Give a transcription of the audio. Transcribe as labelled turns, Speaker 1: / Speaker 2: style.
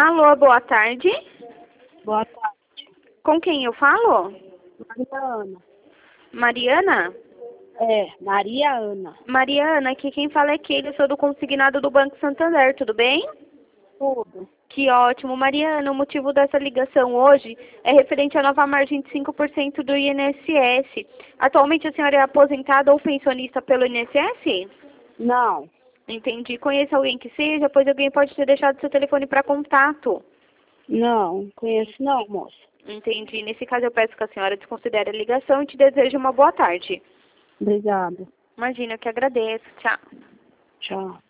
Speaker 1: Alô, boa tarde.
Speaker 2: Boa tarde.
Speaker 1: Com quem eu falo?
Speaker 2: Mariana.
Speaker 1: Mariana?
Speaker 2: Maria Ana.
Speaker 1: Mariana, aqui quem fala é Keila, eu sou do consignado do Banco Santander, tudo bem?
Speaker 2: Tudo.
Speaker 1: Que ótimo. Mariana, o motivo dessa ligação hoje é referente à nova margem de 5% do INSS. Atualmente a senhora é aposentada ou pensionista pelo INSS?
Speaker 2: Não.
Speaker 1: Entendi. Conhece alguém que seja, pois alguém pode ter deixado seu telefone para contato.
Speaker 2: Não, conheço não, moça.
Speaker 1: Entendi. Nesse caso eu peço que a senhora desconsidere a ligação e te desejo uma boa tarde.
Speaker 2: Obrigada.
Speaker 1: Imagina, eu que agradeço. Tchau.
Speaker 2: Tchau.